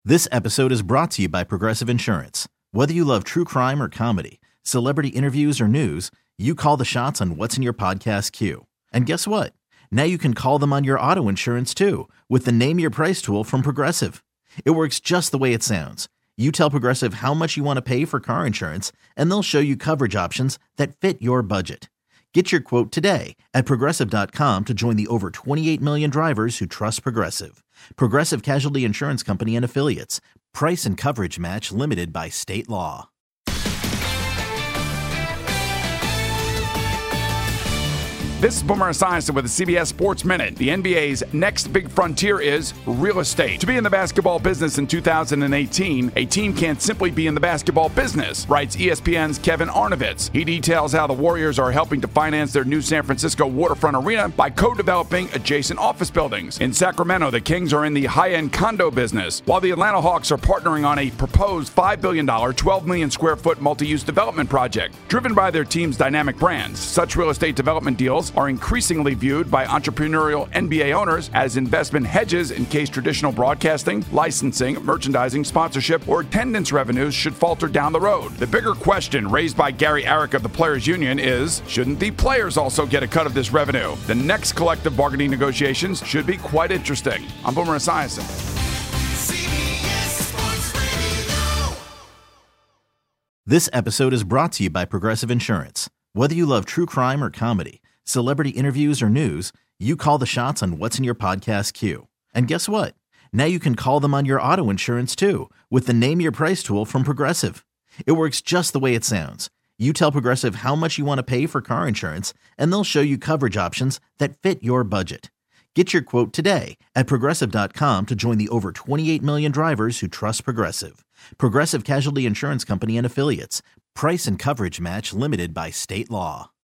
This episode is brought to you by Progressive Insurance. Whether you love true crime or comedy, celebrity interviews or news, you call the shots on what's in your podcast queue. And guess what? Now you can call them on your auto insurance too with the Name Your Price tool from Progressive. It works just the way it sounds. You tell Progressive how much you want to pay for car insurance, and they'll show you coverage options that fit your budget. Get your quote today at Progressive.com to join the over 28 million drivers who trust Progressive. Progressive Casualty Insurance Company and Affiliates. Price and coverage match limited by state law. This is Boomer Esiason with the CBS Sports Minute. The NBA's next big frontier is real estate. To be in the basketball business in 2018, a team can't simply be in the basketball business, writes ESPN's Kevin Arnovitz. He details how the Warriors are helping to finance their new San Francisco waterfront arena by co-developing adjacent office buildings. In Sacramento, the Kings are in the high-end condo business, while the Atlanta Hawks are partnering on a proposed $5 billion, 12 million square foot multi-use development project. Driven by their team's dynamic brands, such real estate development deals are increasingly viewed by entrepreneurial NBA owners as investment hedges in case traditional broadcasting, licensing, merchandising, sponsorship, or attendance revenues should falter down the road. The bigger question raised by Gary Arick of the Players Union is, shouldn't the players also get a cut of this revenue? The next collective bargaining negotiations should be quite interesting. I'm Boomer Esiason. This episode is brought to you by Progressive Insurance. Whether you love true crime or comedy, celebrity interviews or news, you call the shots on what's in your podcast queue. And guess what? Now you can call them on your auto insurance too with the Name Your Price tool from Progressive. It works just the way it sounds. You tell Progressive how much you want to pay for car insurance, and they'll show you coverage options that fit your budget. Get your quote today at Progressive.com to join the over 28 million drivers who trust Progressive. Progressive Casualty Insurance Company and Affiliates. Price and coverage match limited by state law.